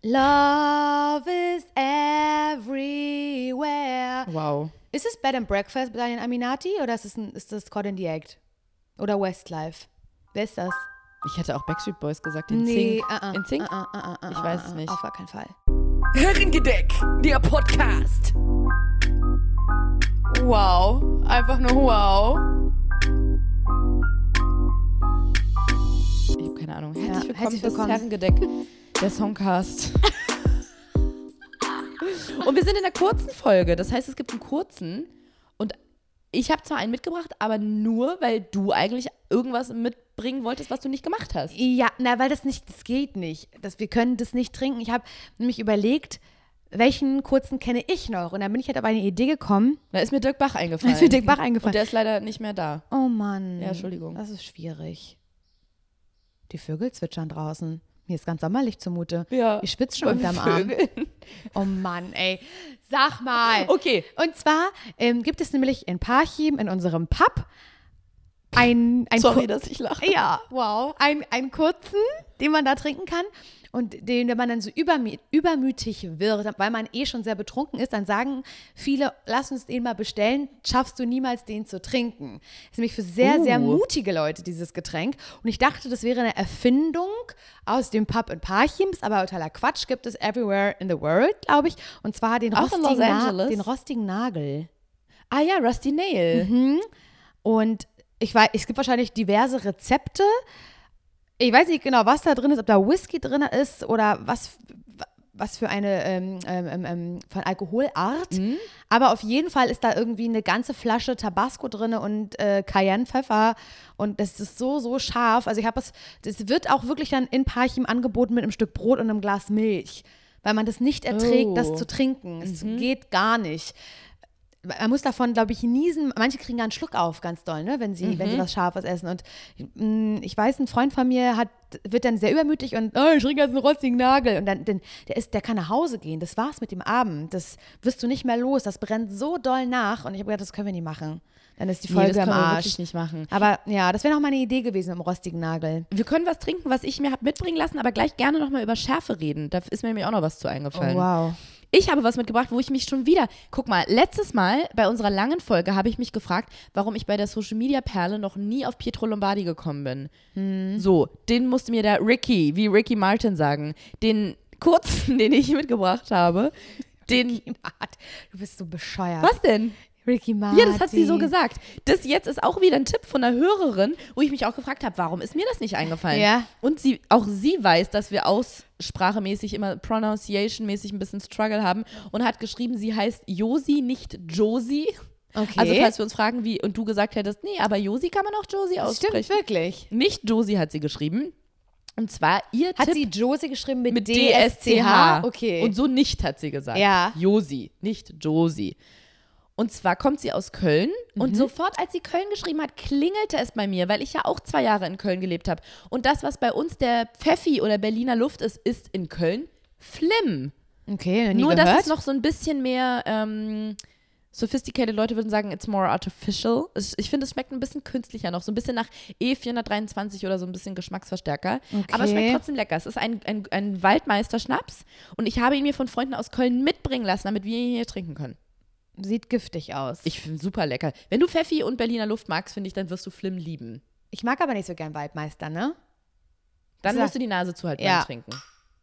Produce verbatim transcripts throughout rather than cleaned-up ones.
Love is everywhere. Wow. Ist es Bed and Breakfast bei Daniel Aminati oder ist es, ein, ist das Caught in the Act? Oder Westlife? Wer ist das? Ich hätte auch Backstreet Boys gesagt. In Nee, Zink. uh-uh, In Zink? uh-uh, uh-uh, uh-uh, Ich weiß es nicht. Auf gar keinen Fall. Herrengedeck, der Podcast. Wow. Einfach nur wow. Ich habe keine Ahnung. Herzlich Ja, willkommen herzlich fürs willkommen. Herrengedeck, der Songcast. Und wir sind in der kurzen Folge. Das heißt, es gibt einen kurzen. Und ich habe zwar einen mitgebracht, aber nur, weil du eigentlich irgendwas mitbringen wolltest, was du nicht gemacht hast. Ja, na, weil das nicht, das geht nicht. Das, wir können das nicht trinken. Ich habe nämlich überlegt, welchen kurzen kenne ich noch? Und dann bin ich halt auf eine Idee gekommen. Da ist mir Dirk Bach eingefallen. Da ist mir Dirk Bach Und eingefallen. der ist leider nicht mehr da. Oh Mann. Ja, Entschuldigung. Das ist schwierig. Die Vögel zwitschern draußen. Mir ist ganz sommerlich zumute. Ja, Ich schwitze schon bei unterm Arm. Vögeln. Oh Mann, ey. Sag mal. Okay. Und zwar ähm, gibt es nämlich in Parchim, in unserem Pub, ein, ein Sorry, Kur- dass ich lache. Ja, wow. Ein, einen kurzen, den man da trinken kann. Und den, wenn man dann so übermü- übermütig wird, weil man eh schon sehr betrunken ist, dann sagen viele, lass uns den mal bestellen, schaffst du niemals, den zu trinken. Das ist nämlich für sehr, Uh. sehr mutige Leute, dieses Getränk. Und ich dachte, das wäre eine Erfindung aus dem Pub in Parchim, ist aber totaler Quatsch, gibt es everywhere in the world, glaube ich. Und zwar den Auch in Los rostigen, Na- Angeles? den rostigen Nagel. Ah ja, Rusty Nail. Mhm. Und ich weiß, es gibt wahrscheinlich diverse Rezepte. Ich weiß nicht genau, was da drin ist, ob da Whisky drin ist oder was, was für eine ähm, ähm, ähm, von Alkoholart. Mhm. Aber auf jeden Fall ist da irgendwie eine ganze Flasche Tabasco drin und äh, Cayenne-Pfeffer. Und das ist so, so scharf. Also ich habe es, das wird auch wirklich dann in Parchim angeboten mit einem Stück Brot und einem Glas Milch. Weil man das nicht erträgt, Oh. das zu trinken. Es Mhm. geht gar nicht. Man muss davon, glaube ich, niesen. Manche kriegen da einen Schluck auf, ganz doll, ne, wenn sie, Mhm. wenn sie was Scharfes essen. Und mh, ich weiß, ein Freund von mir hat, wird dann sehr übermütig und oh, ich trinke jetzt einen rostigen Nagel. Und dann, dann der, ist, der kann nach Hause gehen. Das war's mit dem Abend. Das wirst du nicht mehr los. Das brennt so doll nach. Und ich habe gedacht, das können wir nicht machen. Dann ist die Nee, Folge das am können wir Arsch. wirklich nicht machen. Aber ja, das wäre noch meine Idee gewesen mit dem rostigen Nagel. Wir können was trinken, was ich mir habe mitbringen lassen, aber gleich gerne nochmal über Schärfe reden. Da ist mir nämlich auch noch was zu eingefallen. Oh, wow. Ich habe was mitgebracht, wo ich mich schon wieder, guck mal, letztes Mal bei unserer langen Folge habe ich mich gefragt, warum ich bei der Social Media Perle noch nie auf Pietro Lombardi gekommen bin. Hm. So, den musste mir der Ricky, wie Ricky Martin sagen, den kurzen, den ich mitgebracht habe, den, Ricky Martin. Du bist so bescheuert. was denn? Ricky Martin. Ja, das hat sie so gesagt. Das jetzt ist auch wieder ein Tipp von einer Hörerin, wo ich mich auch gefragt habe, warum ist mir das nicht eingefallen? Ja. Und sie, auch sie weiß, dass wir aussprachemäßig immer pronunciation-mäßig ein bisschen Struggle haben und hat geschrieben, sie heißt Josi, nicht Josie. Okay. Also falls wir uns fragen, wie, und du gesagt hättest, nee, aber Josi kann man auch Josie aussprechen. Stimmt wirklich. Nicht Josie hat sie geschrieben. Und zwar ihr Hat Tipp sie Josie geschrieben mit, mit D D S S C C H? H. Okay. Und so nicht hat sie gesagt. Ja. Josi, nicht Josie. Und zwar kommt sie aus Köln Mhm. und sofort, als sie Köln geschrieben hat, klingelte es bei mir, weil ich ja auch zwei Jahre in Köln gelebt habe. Und das, was bei uns der Pfeffi oder Berliner Luft ist, ist in Köln Flim. Okay, noch nie Nur, gehört. dass es noch so ein bisschen mehr ähm, sophisticated Leute würden sagen, it's more artificial. Es- Ich finde, es schmeckt ein bisschen künstlicher noch, so ein bisschen nach E vierhundertdreiundzwanzig oder so ein bisschen Geschmacksverstärker. Okay. Aber es schmeckt trotzdem lecker. Es ist ein, ein, ein Waldmeister-Schnaps und ich habe ihn mir von Freunden aus Köln mitbringen lassen, damit wir ihn hier trinken können. Sieht giftig aus. Ich, Ich finde super lecker. Wenn du Pfeffi und Berliner Luft magst, finde ich, dann wirst du Flim lieben. ich mag aber nicht so gern Waldmeister, ne? Dann Sag- musst du die Nase zuhalten Ja. beim Trinken.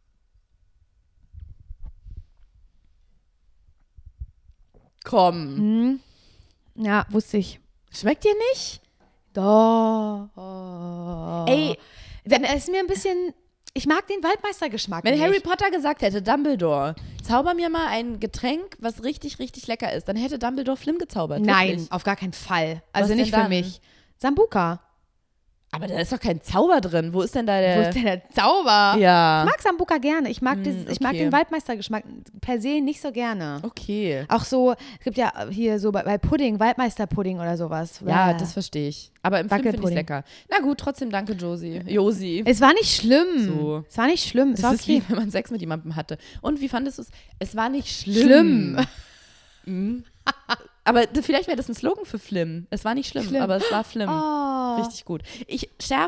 Komm. Hm. Ja, wusste ich. Schmeckt dir nicht? Doch. Ey, Dann ist mir ein bisschen. Ich mag den Waldmeistergeschmack wenn nicht. Harry Potter gesagt hätte, Dumbledore, zauber mir mal ein Getränk, was richtig, richtig lecker ist, dann hätte Dumbledore Flim gezaubert. Nein, Wirklich. auf gar keinen Fall. Also Was nicht denn für dann? mich. Sambuka. Aber da ist doch kein Zauber drin. Wo ist denn da der... Wo ist denn der Zauber? Ja. Ich mag Sambuka gerne. Ich mag, Hm, dieses, ich mag okay. den Waldmeistergeschmack per se nicht so gerne. Okay. Auch so, es gibt ja hier so bei, bei Pudding, Waldmeisterpudding oder sowas. Ja, Bäh. das verstehe ich. Aber im Film finde ich es Wackelpudding. lecker. Na gut, trotzdem danke, Josie. Josi. Es war nicht schlimm. So. Es war nicht schlimm. Es Das war ist okay. wie, wenn man Sex mit jemandem hatte. Und wie fandest du es? Es war nicht schlimm. Schlimm. Mhm. Aber d- vielleicht wäre das ein Slogan für Flim. Es war nicht schlimm, Schlimm. aber es war Flim. Oh. Richtig gut. Ich schärfe.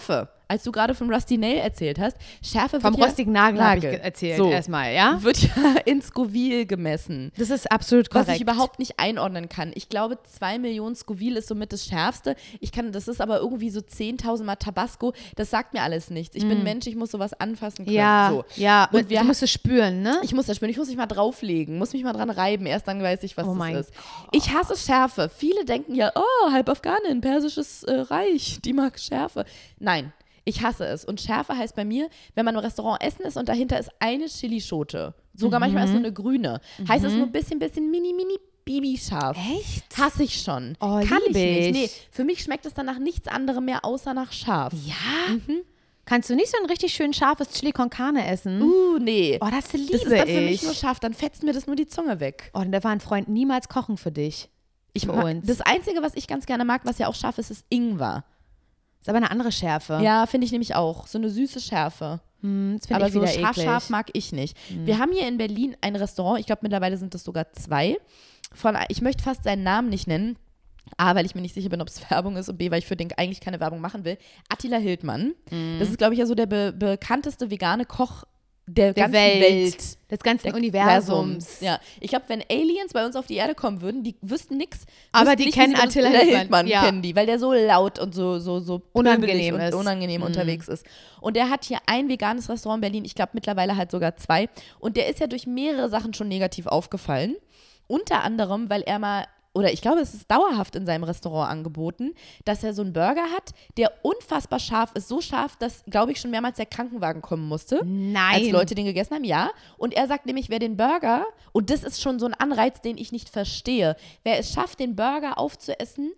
als du gerade vom Rusty Nail erzählt hast, Schärfe Vom wird ja, rostigen Nagel habe ich Nagel. ge- erzählt So. erstmal, ja? wird ja in Scoville gemessen. Das ist absolut korrekt. Was ich überhaupt nicht einordnen kann. Ich glaube, zwei Millionen Scoville ist somit das Schärfste. Ich kann, das ist aber irgendwie so zehntausend Mal Tabasco. Das sagt mir alles nichts. Ich bin Mensch, ich muss sowas anfassen können. Ja, So. ja. Und Und wir du musst es spüren, ne? Ich muss das spüren. Ich muss mich mal drauflegen, muss mich mal dran reiben. Erst dann weiß ich, was Oh das mein ist. Ich hasse Schärfe. Viele denken ja, oh, halb Afghanin, persisches äh, Reich, die mag Schärfe. Nein, ich hasse es. Und Schärfe heißt bei mir, wenn man im Restaurant essen ist und dahinter ist eine Chilischote, sogar Mhm. manchmal ist nur eine grüne, heißt es nur ein bisschen, bisschen mini, mini Bibi-scharf. Echt? Hasse ich schon. Oh, Kann ich lieb nicht. ich. Nee, für mich schmeckt es dann nach nichts anderem mehr, außer nach scharf. Ja? Kannst du nicht so ein richtig schön scharfes Chili con Carne essen? Uh, nee. Oh, das liebe das ist dann für mich ich. nur scharf, dann fetzt mir das nur die Zunge weg. Oh, und da war ein Freund niemals kochen für dich. Ich Für mag, uns. das Einzige, was ich ganz gerne mag, was ja auch scharf ist, ist Ingwer. Ist aber eine andere Schärfe. Ja, finde ich nämlich auch. So eine süße Schärfe. Hm, das finde Aber ich so wieder scharf, eklig. scharf mag ich nicht. Wir haben hier in Berlin ein Restaurant, ich glaube mittlerweile sind es sogar zwei. Von, ich möchte fast seinen Namen nicht nennen. A, weil ich mir nicht sicher bin, ob es Werbung ist und B, weil ich für den eigentlich keine Werbung machen will. Attila Hildmann. Das ist, glaube ich, ja so der be bekannteste vegane Koch der, Der ganzen Welt. Welt. Des ganzen Der Universums. Ja, ich glaube, wenn Aliens bei uns auf die Erde kommen würden, die wüssten nichts. Aber die kennen Attila Hildmann, ja. kennen die, weil der so laut und so, so, so Unangenehm pöbelig ist. und unangenehm Mhm. unterwegs ist. Und der hat hier ein veganes Restaurant in Berlin, ich glaube mittlerweile halt sogar zwei. Und der ist ja durch mehrere Sachen schon negativ aufgefallen. Unter anderem, weil er mal, oder ich glaube, es ist dauerhaft in seinem Restaurant angeboten, dass er so einen Burger hat, der unfassbar scharf ist. So scharf, dass, glaube ich, schon mehrmals der Krankenwagen kommen musste. Nein. Als Leute den gegessen haben, ja. Und er sagt nämlich, wer den Burger, und das ist schon so ein Anreiz, den ich nicht verstehe, wer es schafft, den Burger aufzuessen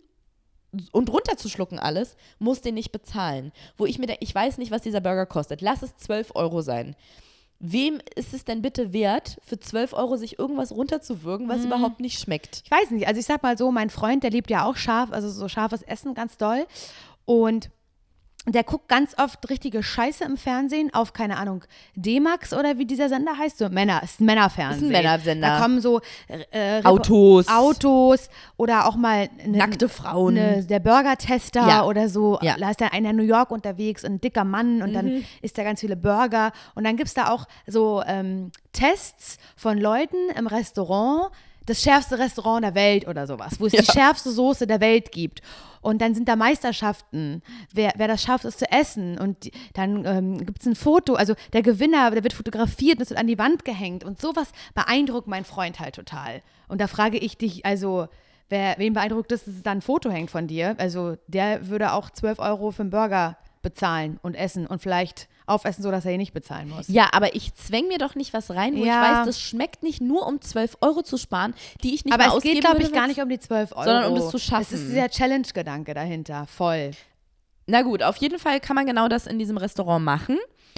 und runterzuschlucken alles, muss den nicht bezahlen. Wo ich mir denke, ich weiß nicht, was dieser Burger kostet. Lass es zwölf Euro sein. Wem ist es denn bitte wert, für zwölf Euro sich irgendwas runterzuwürgen, was überhaupt nicht schmeckt? Ich weiß nicht, also ich sag mal so, mein Freund, der liebt ja auch scharf, also so scharfes Essen ganz doll. Und der guckt ganz oft richtige Scheiße im Fernsehen auf, keine Ahnung, D-Max oder wie dieser Sender heißt, so Männer, ist ein Männerfernsehen. Ist ein Männersender. Da kommen so äh, Repo- Autos. Autos oder auch mal eine, Nackte Frauen. eine, der Burger-Tester Ja. oder so. Ja. Da ist dann einer in New York unterwegs, ein dicker Mann und dann isst er ganz viele Burger. Und dann gibt es da auch so ähm, Tests von Leuten im Restaurant, das schärfste Restaurant der Welt oder sowas, wo es Ja. die schärfste Soße der Welt gibt. Und dann sind da Meisterschaften, wer, wer das schafft, es zu essen. Und die, dann ähm, gibt es ein Foto, also der Gewinner, der wird fotografiert und es wird an die Wand gehängt. Und sowas beeindruckt mein Freund halt total. Und da frage ich dich, also, wer, wen beeindruckt es, dass es da ein Foto hängt von dir? Also, der würde auch zwölf Euro für einen Burger bezahlen und essen und vielleicht aufessen, sodass er ihn nicht bezahlen muss. Ja, aber ich zwäng mir doch nicht was rein, wo Ja. ich weiß, das schmeckt nicht nur, um zwölf Euro zu sparen, die ich nicht Aber mehr es ausgeben geht, glaube ich, würde, gar wenn's- nicht um die zwölf Euro. sondern um das zu schaffen. Es ist dieser Challenge-Gedanke dahinter, voll. Na gut, auf jeden Fall kann man genau das in diesem Restaurant machen.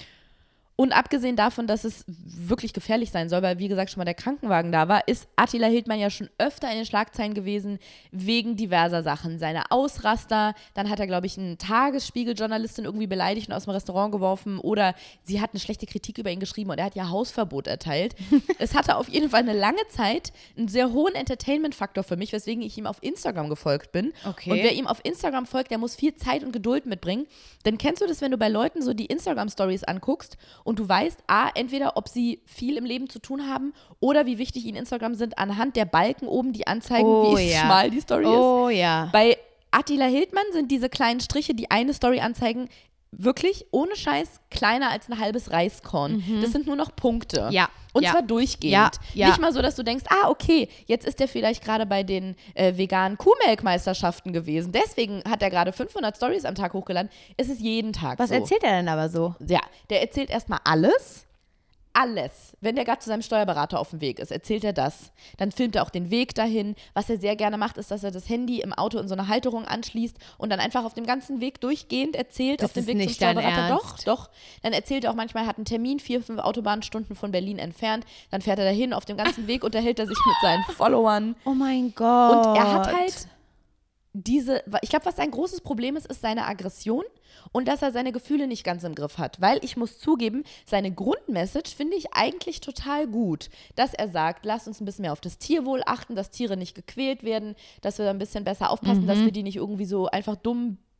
Und abgesehen davon, dass es wirklich gefährlich sein soll, weil wie gesagt schon mal der Krankenwagen da war, ist Attila Hildmann ja schon öfter in den Schlagzeilen gewesen wegen diverser Sachen. Seine Ausraster, dann hat er, glaube ich, eine Tagesspiegel-Journalistin irgendwie beleidigt und aus dem Restaurant geworfen oder sie hat eine schlechte Kritik über ihn geschrieben und er hat ja Hausverbot erteilt. Es hatte auf jeden Fall eine lange Zeit einen sehr hohen Entertainment-Faktor für mich, weswegen ich ihm auf Instagram gefolgt bin. Okay. Und wer ihm auf Instagram folgt, der muss viel Zeit und Geduld mitbringen. Denn kennst du das, wenn du bei Leuten so die Instagram-Stories anguckst und du weißt, a, entweder ob sie viel im Leben zu tun haben oder wie wichtig ihnen Instagram sind, anhand der Balken oben, die anzeigen, Oh, wie ja. schmal die Story ist. Oh ja. Bei Attila Hildmann sind diese kleinen Striche, die eine Story anzeigen, wirklich ohne Scheiß kleiner als ein halbes Reiskorn. Das sind nur noch Punkte. Ja, Und ja. zwar durchgehend. Ja, ja. Nicht mal so, dass du denkst, ah, okay, jetzt ist er vielleicht gerade bei den äh, veganen Kuhmelkmeisterschaften gewesen. Deswegen hat er gerade fünfhundert Stories am Tag hochgeladen. Es ist jeden Tag Was so. erzählt er denn aber so? Ja, der erzählt erstmal alles. Alles. Wenn der gerade zu seinem Steuerberater auf dem Weg ist, erzählt er das. Dann filmt er auch den Weg dahin. Was er sehr gerne macht, ist, dass er das Handy im Auto in so eine Halterung anschließt und dann einfach auf dem ganzen Weg durchgehend erzählt, Das auf dem ist Weg zum nicht dein Steuerberater. Doch, Ernst? doch. Dann erzählt er auch manchmal, er hat einen Termin, vier, fünf Autobahnstunden von Berlin entfernt. Dann fährt er dahin, auf dem ganzen Weg unterhält er sich mit seinen Followern. Oh mein Gott. Und er hat halt diese, ich glaube, was sein großes Problem ist, ist seine Aggression und dass er seine Gefühle nicht ganz im Griff hat. Weil ich muss zugeben, seine Grundmessage finde ich eigentlich total gut. Dass er sagt, lasst uns ein bisschen mehr auf das Tierwohl achten, dass Tiere nicht gequält werden, dass wir ein bisschen besser aufpassen, Mhm. dass wir die nicht irgendwie so einfach dumm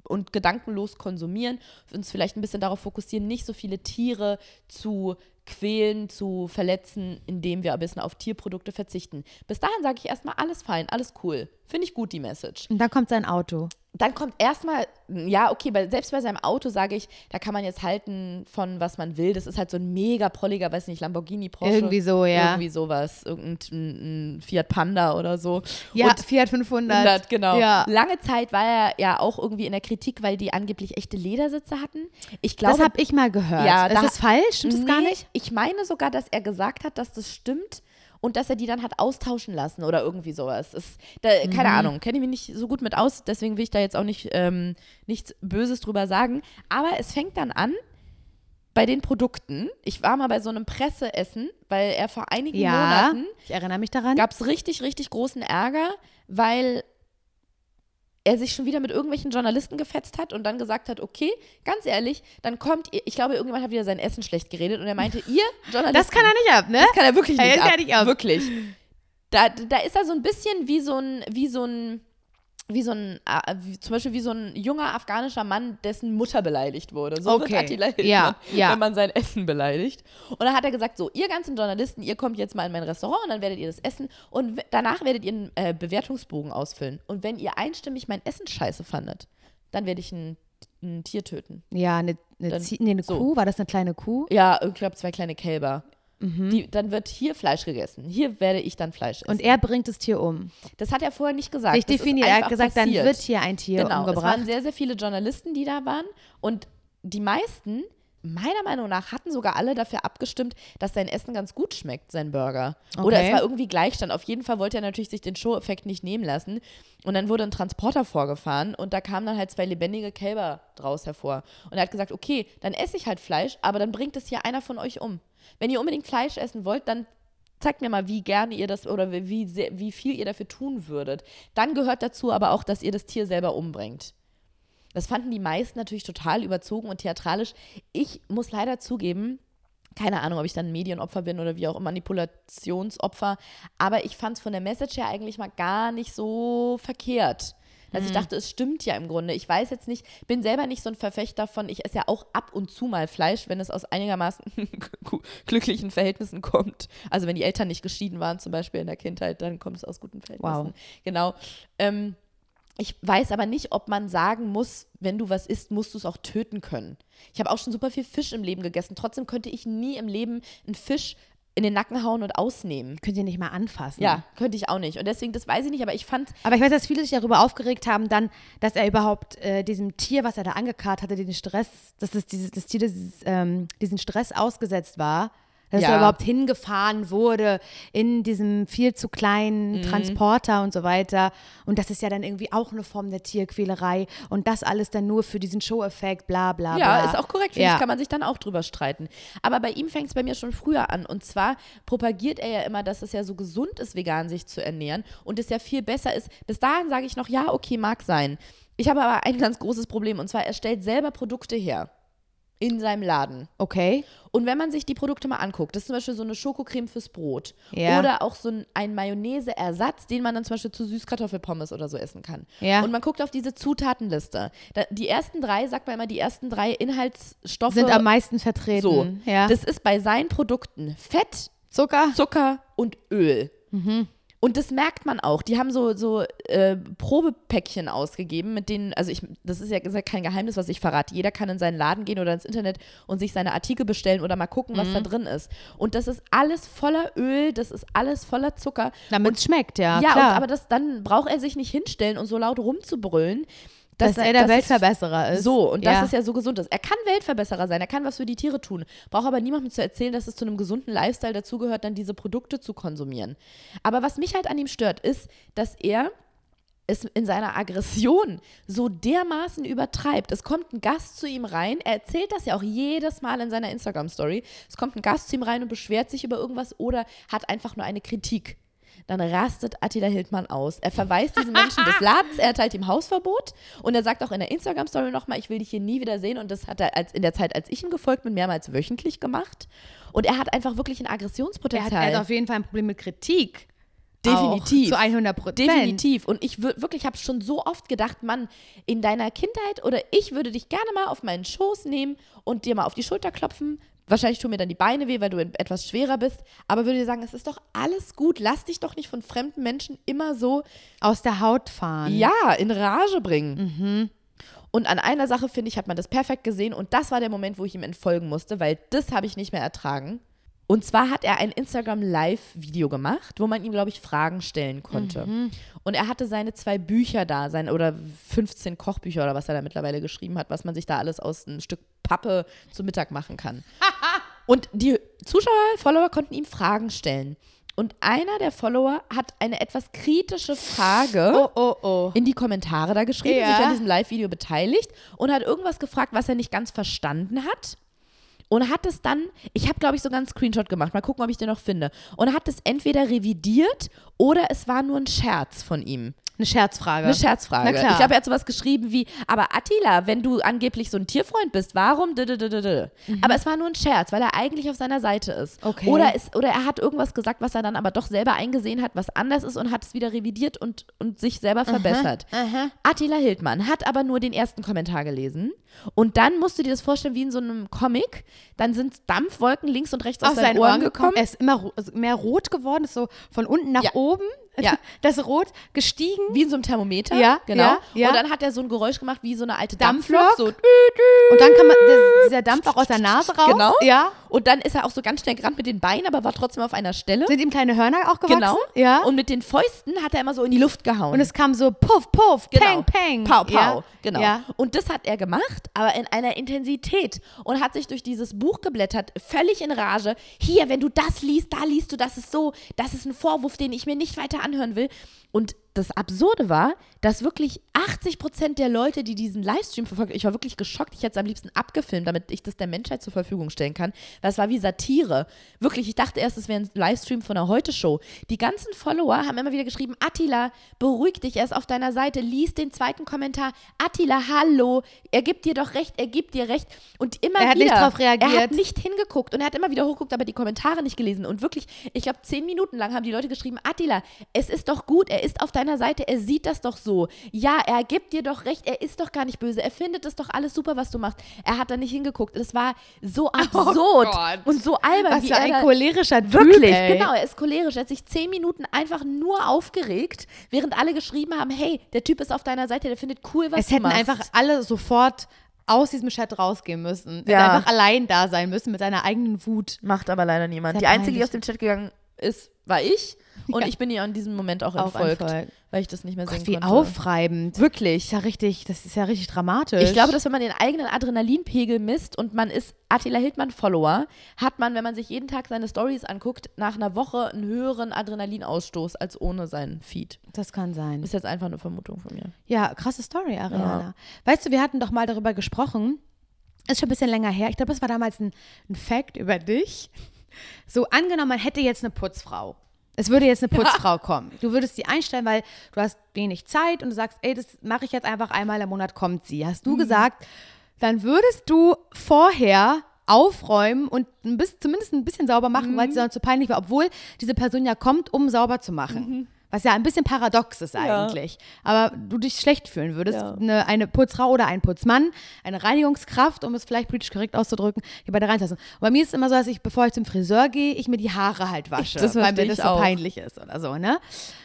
und gedankenlos konsumieren, uns vielleicht ein bisschen darauf fokussieren, nicht so viele Tiere zu quälen, zu verletzen, indem wir ein bisschen auf Tierprodukte verzichten. Bis dahin sage ich erstmal, alles fein, alles cool. Finde ich gut, die Message. Und dann kommt sein Auto. Dann kommt erstmal, ja, okay, bei, selbst bei seinem Auto sage ich, da kann man jetzt halten von was man will. Das ist halt so ein mega prolliger, weiß nicht, Lamborghini, Porsche. Irgendwie so, ja. Irgendwie sowas. Irgendein ein Fiat Panda oder so. Ja, Und Fiat fünfhundert. hundert, genau. Ja. Lange Zeit war er ja auch irgendwie in der Kritik, weil die angeblich echte Ledersitze hatten. Ich glaube, Das habe ich mal gehört. Ja, ist da- das falsch? Stimmt das gar Nee, nicht? Ich meine sogar, dass er gesagt hat, dass das stimmt und dass er die dann hat austauschen lassen oder irgendwie sowas. Ist, da, keine Mhm. Ahnung, kenne ich mich nicht so gut mit aus, deswegen will ich da jetzt auch nicht ähm, nichts Böses drüber sagen. Aber es fängt dann an bei den Produkten. Ich war mal bei so einem Presseessen, weil er vor einigen Ja, Monaten ich erinnere mich daran. gab es richtig, richtig großen Ärger, weil er sich schon wieder mit irgendwelchen Journalisten gefetzt hat und dann gesagt hat, okay, ganz ehrlich, dann kommt ihr, ich glaube, irgendjemand hat wieder sein Essen schlecht geredet und er meinte, ihr Journalisten. Das kann er nicht ab, ne? Das kann er wirklich Ey, nicht, das ab. kann er nicht ab. Wirklich. Da, da ist er so ein bisschen wie so ein, wie so ein, wie so ein, äh, wie, zum Beispiel wie so ein junger afghanischer Mann, dessen Mutter beleidigt wurde. So Okay. wird Attila Hildmann, Ja, ja. wenn man sein Essen beleidigt. Und dann hat er gesagt, so, ihr ganzen Journalisten, ihr kommt jetzt mal in mein Restaurant und dann werdet ihr das essen und w- danach werdet ihr einen äh, Bewertungsbogen ausfüllen. Und wenn ihr einstimmig mein Essen scheiße fandet, dann werde ich ein, ein Tier töten. Ja, eine, eine, Dann- Zie- nee, eine so. Kuh. War das eine kleine Kuh? Ja, ich glaube, zwei kleine Kälber. Mhm. Die, dann wird hier Fleisch gegessen. Hier werde ich dann Fleisch essen. Und er bringt das Tier um. Das hat er vorher nicht gesagt. Ich Das ist definiere, er hat einfach gesagt, passiert. dann wird hier ein Tier Genau, es umgebracht. waren sehr, sehr viele Journalisten, die da waren. Und die meisten, meiner Meinung nach, hatten sogar alle dafür abgestimmt, dass sein Essen ganz gut schmeckt, sein Burger. Oder Okay. es war irgendwie Gleichstand. Auf jeden Fall wollte er natürlich sich den Show-Effekt nicht nehmen lassen. Und dann wurde ein Transporter vorgefahren und da kamen dann halt zwei lebendige Kälber draus hervor. Und er hat gesagt, okay, dann esse ich halt Fleisch, aber dann bringt es hier einer von euch um. Wenn ihr unbedingt Fleisch essen wollt, dann zeigt mir mal, wie gerne ihr das oder wie, sehr, wie viel ihr dafür tun würdet. Dann gehört dazu aber auch, dass ihr das Tier selber umbringt. Das fanden die meisten natürlich total überzogen und theatralisch. Ich muss leider zugeben, keine Ahnung, ob ich dann ein Medienopfer bin oder wie auch Manipulationsopfer, aber ich fand es von der Message her eigentlich mal gar nicht so verkehrt. Dass ich dachte, es stimmt ja im Grunde. Ich weiß jetzt nicht, bin selber nicht so ein Verfechter von, ich esse ja auch ab und zu mal Fleisch, wenn es aus einigermaßen glücklichen Verhältnissen kommt. Also wenn die Eltern nicht geschieden waren, zum Beispiel in der Kindheit, dann kommt es aus guten Verhältnissen. Wow. Genau. Ähm, ich weiß aber nicht, ob man sagen muss, wenn du was isst, musst du es auch töten können. Ich habe auch schon super viel Fisch im Leben gegessen. Trotzdem könnte ich nie im Leben einen Fisch in den Nacken hauen und ausnehmen. Könnt ihr nicht mal anfassen. Ja, könnte ich auch nicht. Und deswegen, das weiß ich nicht, aber ich fand, Aber ich weiß, dass viele sich darüber aufgeregt haben, dann, dass er überhaupt äh, diesem Tier, was er da angekarrt hatte, den Stress, dass das, dieses, das Tier dieses, ähm, diesen Stress ausgesetzt war, dass Ja. er überhaupt hingefahren wurde in diesem viel zu Mhm. kleinen Transporter und so weiter. Und das ist ja dann irgendwie auch eine Form der Tierquälerei. Und das alles dann nur für diesen Show-Effekt, bla bla ja, bla. ist auch korrekt, finde Ja. ich, kann man sich dann auch drüber streiten. Aber bei ihm fängt es bei mir schon früher an. Und zwar propagiert er ja immer, dass es ja so gesund ist, vegan sich zu ernähren und es ja viel besser ist. Bis dahin sage ich noch, ja, okay, mag sein. Ich habe aber ein ganz großes Problem und zwar, er stellt selber Produkte her in seinem Laden. Okay. Und wenn man sich die Produkte mal anguckt, das ist zum Beispiel so eine Schokocreme fürs Brot Ja. oder auch so ein, ein Mayonnaise-Ersatz, den man dann zum Beispiel zu Süßkartoffelpommes oder so essen kann. Ja. Und man guckt auf diese Zutatenliste. Da, die ersten drei, sagt man immer, die ersten drei Inhaltsstoffe Sind am meisten vertreten. so. Ja. Das ist bei seinen Produkten Fett, Zucker. Zucker und Öl. Mhm. Und das merkt man auch. Die haben so, so äh, Probepäckchen ausgegeben, mit denen, also ich, das ist ja, ist ja kein Geheimnis, was ich verrate. Jeder kann in seinen Laden gehen oder ins Internet und sich seine Artikel bestellen oder mal gucken, was da drin ist. Und das ist alles voller Öl, das ist alles voller Zucker. Damit es schmeckt, ja, Ja, klar. und, aber das, dann braucht er sich nicht hinstellen und so laut rumzubrüllen. dass, er der das Weltverbesserer ist. So, und das ja. ist ja so gesund ist. Er kann Weltverbesserer sein, er kann was für die Tiere tun. Braucht aber niemandem zu erzählen, dass es zu einem gesunden Lifestyle dazugehört, dann diese Produkte zu konsumieren. Aber was mich halt an ihm stört, ist, dass er es in seiner Aggression so dermaßen übertreibt. Es kommt ein Gast zu ihm rein, er erzählt das ja auch jedes Mal in seiner Instagram-Story. Es kommt ein Gast zu ihm rein und beschwert sich über irgendwas oder hat einfach nur eine Kritik. Dann rastet Attila Hildmann aus. Er verweist diesen Menschen des Ladens, er erteilt ihm Hausverbot und er sagt auch in der Instagram-Story nochmal, ich will dich hier nie wieder sehen und das hat er als, in der Zeit, als ich ihm gefolgt bin, mehrmals wöchentlich gemacht und er hat einfach wirklich ein er, hat, Aggressionspotenzial. er hat auf jeden Fall ein Problem mit Kritik. Definitiv. Auch, zu hundert Prozent. Definitiv. Und ich wür- wirklich habe schon so oft gedacht, Mann, in deiner Kindheit oder ich würde dich gerne mal auf meinen Schoß nehmen und dir mal auf die Schulter klopfen. Wahrscheinlich tun mir dann die Beine weh, weil du etwas schwerer bist. Aber würde dir sagen, es ist doch alles gut. Lass dich doch nicht von fremden Menschen immer so aus der Haut fahren. Ja, in Rage bringen. Mhm. Und an einer Sache, finde ich, hat man das perfekt gesehen. Und das war der Moment, wo ich ihm entfolgen musste, weil das habe ich nicht mehr ertragen. Und zwar hat er ein Instagram-Live-Video gemacht, wo man ihm, glaube ich, Fragen stellen konnte. Mhm. Und er hatte seine zwei Bücher da, sein, oder fünfzehn Kochbücher oder was er da mittlerweile geschrieben hat, was man sich da alles aus einem Stück Pappe zu Mittag machen kann. Und die Zuschauer, Follower konnten ihm Fragen stellen. Und einer der Follower hat eine etwas kritische Frage oh, oh, oh. in die Kommentare da geschrieben, ja. sich an diesem Live-Video beteiligt und hat irgendwas gefragt, was er nicht ganz verstanden hat. Und hat es dann, ich habe, glaube ich, sogar einen Screenshot gemacht, mal gucken, ob ich den noch finde. Und hat es entweder revidiert oder es war nur ein Scherz von ihm. Eine Scherzfrage. Eine Scherzfrage. Na klar. Ich glaube, er hat sowas geschrieben wie, aber Attila, wenn du angeblich so ein Tierfreund bist, warum? Mhm. Aber es war nur ein Scherz, weil er eigentlich auf seiner Seite ist. Okay. Oder, es, oder er hat irgendwas gesagt, was er dann aber doch selber eingesehen hat, was anders ist und hat es wieder revidiert und, und sich selber verbessert. Aha, aha. Attila Hildmann hat aber nur den ersten Kommentar gelesen und dann musst du dir das vorstellen wie in so einem Comic, dann sind Dampfwolken links und rechts aus, aus seinen, seinen Ohren gekommen. Er ist immer ro- mehr rot geworden, ist so von unten nach Ja. oben. Ja. Das Rot gestiegen. Wie in so einem Thermometer. Ja, genau. ja, ja. Und dann hat er so ein Geräusch gemacht wie so eine alte Dampflok. Dampflok. So. Und dann kann man das, dieser Dampf auch aus der Nase raus. Genau. Ja. Und dann ist er auch so ganz schnell gerannt mit den Beinen, aber war trotzdem auf einer Stelle. Sind ihm kleine Hörner auch gewachsen? Genau. Ja. Und mit den Fäusten hat er immer so in die Luft gehauen. Und es kam so puff, puff, Genau. peng, peng. Pow, pow. Ja. Genau. Ja. Und das hat er gemacht, aber in einer Intensität und hat sich durch dieses Buch geblättert, völlig in Rage. Hier, wenn du das liest, da liest du, das ist so, das ist ein Vorwurf, den ich mir nicht weiter anhören will. Und das Absurde war, dass wirklich achtzig Prozent der Leute, die diesen Livestream verfolgt, ich war wirklich geschockt, ich hätte es am liebsten abgefilmt, damit ich das der Menschheit zur Verfügung stellen kann, weil es war wie Satire. Wirklich, ich dachte erst, es wäre ein Livestream von einer Heute-Show. Die ganzen Follower haben immer wieder geschrieben, Attila, beruhig dich, er ist auf deiner Seite, lies den zweiten Kommentar, Attila, hallo, er gibt dir doch recht, er gibt dir recht. Und immer Er hat wieder, nicht drauf reagiert. er hat nicht hingeguckt und er hat immer wieder hochgeguckt, aber die Kommentare nicht gelesen. Und wirklich, ich glaube, zehn Minuten lang haben die Leute geschrieben, Attila, es ist doch gut, er ist auf deiner Seite, er sieht das doch so. Ja, er gibt dir doch recht, er ist doch gar nicht böse, er findet es doch alles super, was du machst. Er hat da nicht hingeguckt. Es war so absurd Gott. und so albern. Was wie für er ein da, cholerischer Typ, Wirklich, ey. genau, er ist cholerisch. Er hat sich zehn Minuten einfach nur aufgeregt, während alle geschrieben haben, hey, der Typ ist auf deiner Seite, der findet cool, was Es du hätten machst. einfach alle sofort aus diesem Chat rausgehen müssen. Er Ja. hätte einfach allein da sein müssen mit seiner eigenen Wut. Macht aber leider niemand. Sehr Die Einzige, die peinlich. aus dem Chat gegangen ist, war ich. Und Ja. ich bin ihr in diesem Moment auch Auch entfolgt, entfolgt. weil ich das nicht mehr sehen Gott, wie konnte. aufreibend. Wirklich. Das ist ja richtig, das ist ja richtig dramatisch. Ich glaube, dass wenn man den eigenen Adrenalinpegel misst und man ist Attila Hildmann-Follower, hat man, wenn man sich jeden Tag seine Stories anguckt, nach einer Woche einen höheren Adrenalinausstoß als ohne seinen Feed. Das kann sein. Ist jetzt einfach eine Vermutung von mir. Ja, krasse Story, Ariana. Weißt du, wir hatten doch mal darüber gesprochen, ist schon ein bisschen länger her, ich glaube, das war damals ein, ein Fact über dich. So, angenommen, man hätte jetzt eine Putzfrau. Es würde jetzt eine Putzfrau kommen. Du würdest sie einstellen, weil du hast wenig Zeit und du sagst, ey, das mache ich jetzt einfach einmal im Monat, kommt sie. Hast du Mhm. gesagt, dann würdest du vorher aufräumen und ein bisschen, zumindest ein bisschen sauber machen, Mhm. weil es sonst so peinlich war, obwohl diese Person ja kommt, um sauber zu machen. Mhm. Was ja ein bisschen paradox ist eigentlich. Aber du dich schlecht fühlen würdest. Ja. Eine, eine Putzfrau oder ein Putzmann, eine Reinigungskraft, um es vielleicht politisch korrekt auszudrücken, hier bei der reinlassen. Und bei mir ist es immer so, dass ich, bevor ich zum Friseur gehe, ich mir die Haare halt wasche, Das weil verstehe mir das ich so auch. peinlich ist oder so, ne?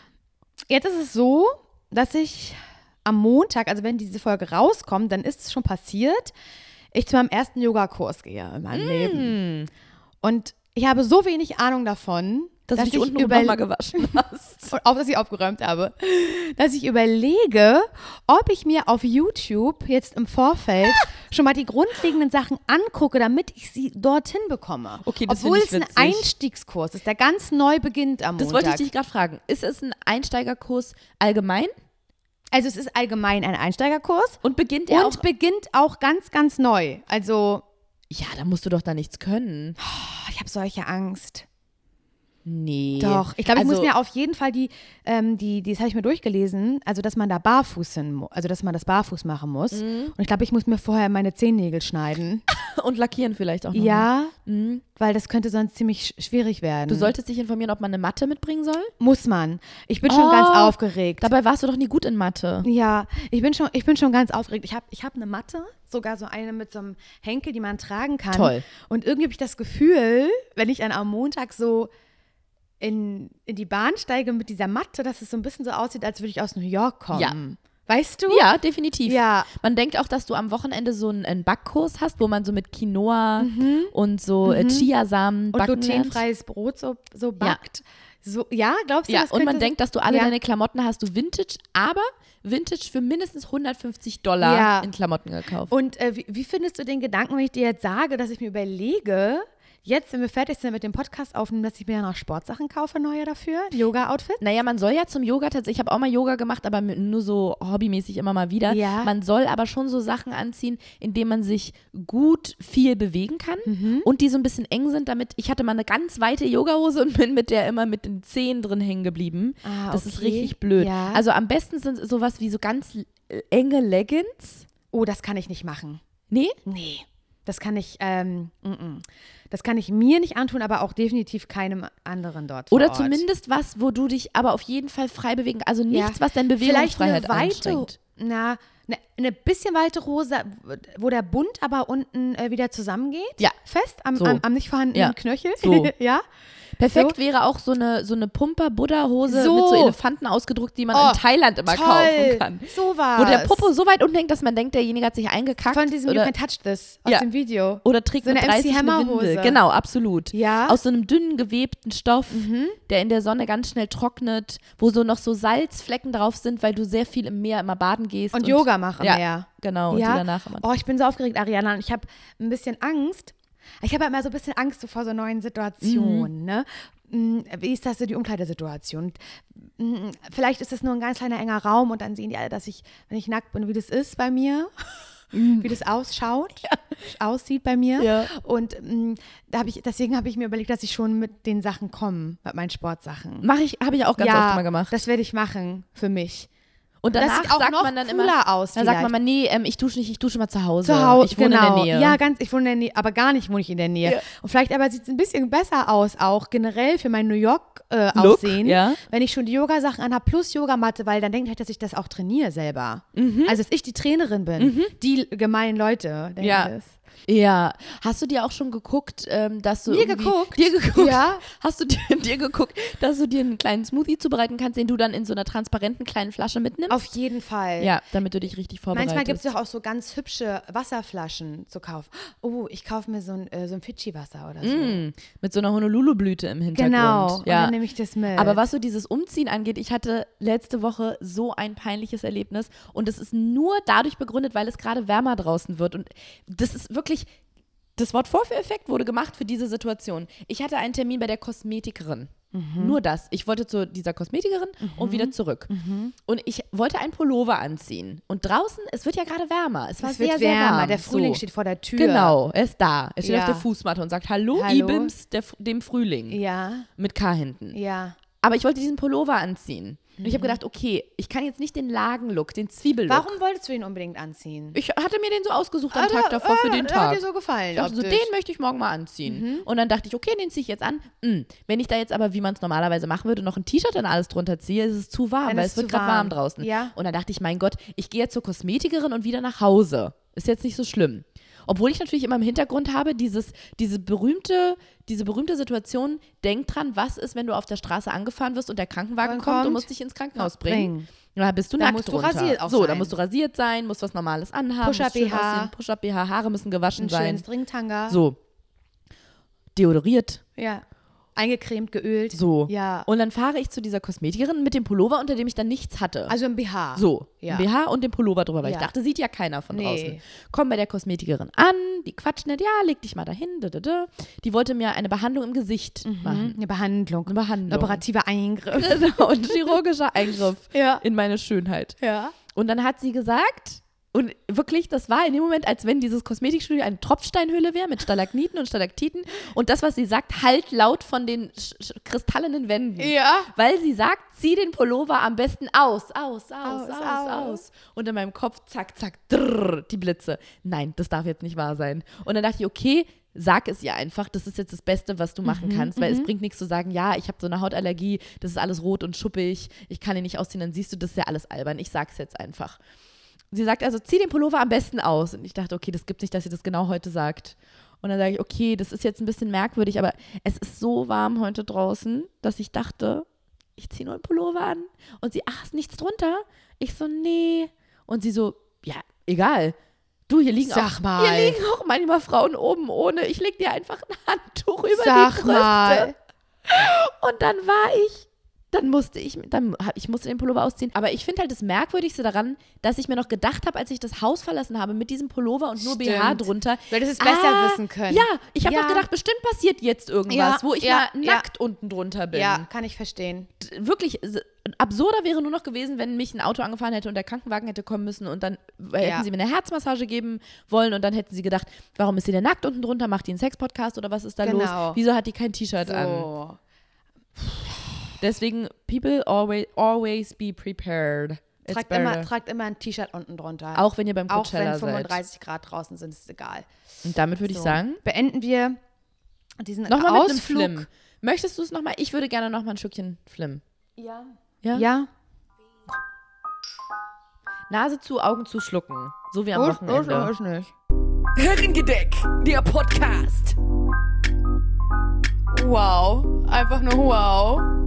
Jetzt ist es so, dass ich am Montag, also wenn diese Folge rauskommt, dann ist es schon passiert, ich zu meinem ersten Yogakurs gehe in meinem Leben. Und ich habe so wenig Ahnung davon, Dass, dass du dich ich unten über nochmal gewaschen hast. und auch, dass ich aufgeräumt habe, dass ich überlege, ob ich mir auf YouTube jetzt im Vorfeld schon mal die grundlegenden Sachen angucke, damit ich sie dorthin bekomme. Okay, das Obwohl finde es ich ein witzig. Einstiegskurs ist, der ganz neu beginnt am Das Montag. wollte ich dich gerade fragen. Ist es ein Einsteigerkurs allgemein Also es ist allgemein ein Einsteigerkurs und beginnt er und auch? beginnt auch ganz, ganz neu. Also Ja, da musst du doch da nichts können. oh, ich habe solche Angst. Nee. Doch, ich glaube, ich also, muss mir auf jeden Fall die, ähm, die, die das habe ich mir durchgelesen, also dass man da barfuß hin muss, also dass man das barfuß machen muss. Mhm. Und ich glaube, ich muss mir vorher meine Zehennägel schneiden. Und lackieren vielleicht auch noch. Ja, Mhm. weil das könnte sonst ziemlich sch- schwierig werden. Du solltest dich informieren, ob man eine Matte mitbringen soll. Muss man. Ich bin schon Oh, ganz aufgeregt. Dabei warst du doch nie gut in Mathe. Ja, ich bin schon, ich bin schon ganz aufgeregt. Ich habe ich hab eine Matte, sogar so eine mit so einem Henkel, die man tragen kann. Toll. Und irgendwie habe ich das Gefühl, wenn ich dann am Montag so in, in die Bahn steige mit dieser Matte, dass es so ein bisschen so aussieht, als würde ich aus New York kommen. Ja. Weißt du? Ja, definitiv. Ja. Man denkt auch, dass du am Wochenende so einen, einen Backkurs hast, wo man so mit Quinoa und so äh, Chiasamen Und backen lernt. glutenfreies Brot so, so backt. So, ja, glaubst du, Ja, das und man könnte- denkt, dass du alle ja. deine Klamotten hast, du Vintage, aber Vintage für mindestens hundertfünfzig Dollar Ja. in Klamotten gekauft. Und äh, wie, wie findest du den Gedanken, wenn ich dir jetzt sage, dass ich mir überlege, jetzt, wenn wir fertig sind mit dem Podcast aufnehmen, dass ich mir ja noch Sportsachen kaufe, neue dafür, Yoga-Outfits? Naja, man soll ja zum Yoga tatsächlich, ich habe auch mal Yoga gemacht, aber mit- nur so hobbymäßig immer mal wieder. Ja. Man soll aber schon so Sachen anziehen, in denen man sich gut viel bewegen kann Mhm. und die so ein bisschen eng sind, damit, ich hatte mal eine ganz weite Yogahose und bin mit der immer mit den Zehen drin hängen geblieben. Ah, Das ist okay. richtig blöd. Ja. Also am besten sind sowas wie so ganz äh, enge Leggings. Oh, das kann ich nicht machen. Nee? Nee. Das kann ich, ähm, mm, mm. das kann ich mir nicht antun, aber auch definitiv keinem anderen dort vor Oder Ort. zumindest was, wo du dich aber auf jeden Fall frei bewegen, also nichts, Ja. was deine Bewegungsfreiheit Vielleicht eine weite, einschränkt. na, eine, eine bisschen weite Hose, wo der Bund aber unten äh, wieder zusammengeht. Ja. Fest am, So. am, am nicht vorhandenen Ja. Knöchel. So. Ja. Perfekt So. wäre auch so eine, so eine Pumper-Buddha-Hose So. mit so Elefanten ausgedruckt, die man Oh, in Thailand immer Toll. kaufen kann. So was. Wo der Popo so weit unten hängt, dass man denkt, derjenige hat sich eingekackt. Von diesem oder, You Can Touch This aus Ja. dem Video. oder trägt so mit eine M C dreißig eine Hammer Windel. Hose. Genau, absolut. Ja. Aus so einem dünnen, gewebten Stoff, der in der Sonne ganz schnell trocknet, wo so noch so Salzflecken drauf sind, weil du sehr viel im Meer immer baden gehst. Und Yoga machen ja, mehr. Genau, und Ja. die danach immer. Oh, ich bin so aufgeregt, Ariana. Und ich habe ein bisschen Angst. Ich habe ja immer so ein bisschen Angst so vor so neuen Situationen. Ne? Mm, Wie ist das so die Umkleidesituation? Mm, Vielleicht ist das nur ein ganz kleiner enger Raum und dann sehen die alle, dass ich, wenn ich nackt bin, wie das ist bei mir. Wie das ausschaut, aussieht bei mir. Ja. Und mm, da hab ich, deswegen habe ich mir überlegt, dass ich schon mit den Sachen komme, mit meinen Sportsachen. Mache ich, habe ich auch ganz ja, oft mal gemacht. das werde ich machen für mich. Und das danach sieht auch sagt noch man dann cooler immer, aus dann sagt man vielleicht. mal, nee, ähm, ich dusche nicht, ich dusche mal zu Hause. Zu Hause, ich wohne genau. in der Nähe. Ja, ganz, ich wohne in der Nähe, aber gar nicht wohne ich in der Nähe. Ja. Und vielleicht aber sieht es ein bisschen besser aus, auch generell für mein New York äh, Look, Aussehen, ja. wenn ich schon die Yoga-Sachen anhabe plus Yogamatte, weil dann denkt halt, dass ich das auch trainiere selber. Mhm. Also, dass ich die Trainerin bin. Die gemeinen Leute denken Ja. das. Ja. Hast du dir auch schon geguckt, ähm, dass du Mir irgendwie- geguckt? Dir geguckt? Ja. Hast du dir, dir geguckt, dass du dir einen kleinen Smoothie zubereiten kannst, den du dann in so einer transparenten kleinen Flasche mitnimmst? Auf jeden Fall. Ja, damit du dich richtig vorbereitest. Manchmal gibt es doch auch so ganz hübsche Wasserflaschen zu kaufen. Oh, ich kaufe mir so ein, äh, so ein Fidschi-Wasser oder so. Mm, mit so einer Honolulu-Blüte im Hintergrund. Genau, und Ja. dann nehme ich das mit. Aber was so dieses Umziehen angeht, ich hatte letzte Woche so ein peinliches Erlebnis und es ist nur dadurch begründet, weil es gerade wärmer draußen wird und das ist wirklich, das Wort Vorführeffekt wurde gemacht für diese Situation. Ich hatte einen Termin bei der Kosmetikerin. Nur das. Ich wollte zu dieser Kosmetikerin und wieder zurück. Und ich wollte einen Pullover anziehen. Und draußen, es wird ja gerade wärmer. Es war es sehr, wird sehr wärmer, warm. der Frühling so. steht vor der Tür. Genau, er ist da. Er steht Ja. auf der Fußmatte und sagt Hallo, Hallo. Ibims, der, dem Frühling. Ja, Mit K hinten. ja. Aber ich wollte diesen Pullover anziehen. Und ich habe gedacht, okay, ich kann jetzt nicht den Lagenlook, den Zwiebellook. Warum wolltest du ihn unbedingt anziehen? Ich hatte mir den so ausgesucht am Ah, Tag da- davor für ah, den der Tag. Hat dir so gefallen. Ich dachte so, optisch. den möchte ich morgen mal anziehen. Und dann dachte ich, okay, den ziehe ich jetzt an. Hm, wenn ich da jetzt aber, wie man es normalerweise machen würde, noch ein T-Shirt und alles drunter ziehe, ist es zu warm, Dann weil ist es wird zu gerade warm warm. draußen. Ja. Und dann dachte ich, mein Gott, ich gehe jetzt zur Kosmetikerin und wieder nach Hause. Ist jetzt nicht so schlimm. Obwohl ich natürlich immer im Hintergrund habe, dieses, diese, berühmte, diese berühmte Situation, denk dran, was ist, wenn du auf der Straße angefahren wirst und der Krankenwagen Dann kommt, und kommt, musst dich ins Krankenhaus ja, bringen. bringen. Da bist du Da nackt musst du drunter. rasiert auch so, da sein. musst du rasiert sein, musst was Normales anhaben, musst Push-Up schön B H. aussehen, Push-Up B H, Haare müssen gewaschen Ein sein. schönes Ringtanga. So. Deodoriert. Ja. Eingecremt, geölt. So. Ja. Und dann fahre ich zu dieser Kosmetikerin mit dem Pullover, unter dem ich dann nichts hatte. Also im B H. So, Ja. ein B H und den Pullover drüber, weil Ja. ich dachte, sieht ja keiner von Nee. draußen. Komm bei der Kosmetikerin an, die quatscht nicht, ja, leg dich mal dahin. Da, da, da. Die wollte mir eine Behandlung im Gesicht machen. Eine Behandlung. Eine Behandlung. Ein operativer Eingriff. Genau, ein chirurgischer Eingriff Ja. in meine Schönheit. Ja. Und dann hat sie gesagt, Und wirklich, das war in dem Moment, als wenn dieses Kosmetikstudio eine Tropfsteinhöhle wäre mit Stalagniten und Stalaktiten und das, was sie sagt, halt laut von den sch- sch- kristallenen Wänden. Ja. Weil sie sagt, zieh den Pullover am besten aus, aus, aus, aus, Aus, aus. aus. Und in meinem Kopf, zack, zack, drrr, die Blitze. Nein, das darf jetzt nicht wahr sein. Und dann dachte ich, okay, sag es ihr einfach, das ist jetzt das Beste, was du machen Mhm, kannst, weil mhm. es bringt nichts zu sagen, ja, ich habe so eine Hautallergie, das ist alles rot und schuppig, ich kann ihn nicht ausziehen, dann siehst du, das ist ja alles albern, ich sag's jetzt einfach. Sie sagt also, zieh den Pullover am besten aus. Und ich dachte, okay, das gibt nicht, dass sie das genau heute sagt. Und dann sage ich, okay, das ist jetzt ein bisschen merkwürdig, aber es ist so warm heute draußen, dass ich dachte, ich ziehe nur einen Pullover an. Und sie, ach, ist nichts drunter? Ich so, nee. Und sie so, ja, egal. Du, hier liegen, Sag auch, mal. hier liegen auch manchmal Frauen oben ohne. Ich leg dir einfach ein Handtuch über Sag die Brüste. mal. Und dann war ich, dann musste ich, dann, ich musste den Pullover ausziehen. Aber ich finde halt das Merkwürdigste daran, dass ich mir noch gedacht habe, als ich das Haus verlassen habe mit diesem Pullover und nur B H Stimmt. drunter. Du hättest es besser ah, wissen können. Ja, ich habe Ja. noch gedacht, bestimmt passiert jetzt irgendwas, Ja, wo ich ja, mal ja. nackt unten drunter bin. Ja, kann ich verstehen. Wirklich, s- absurder wäre nur noch gewesen, wenn mich ein Auto angefahren hätte und der Krankenwagen hätte kommen müssen und dann äh, Ja. hätten sie mir eine Herzmassage geben wollen und dann hätten sie gedacht, warum ist sie denn nackt unten drunter, macht die einen Sex-Podcast oder was ist da Genau. los? Wieso hat die kein T-Shirt an? So. Deswegen, people always, always be prepared. It's Tragt better. immer, tragt immer ein T-Shirt unten drunter. Auch wenn ihr beim Auch Coachella wenn seid. fünfunddreißig Grad draußen sind, ist es egal. Und damit würde ich So. sagen, Beenden wir diesen nochmal mit einem Ausflug. Flim. Möchtest du es nochmal? Ich würde gerne nochmal ein Stückchen Flim. Ja. Ja? Ja. Nase zu, Augen zu, schlucken. So wie am Ist- Wochenende. ist- ist nicht. Herrengedeck, der Podcast. Wow. Einfach nur wow.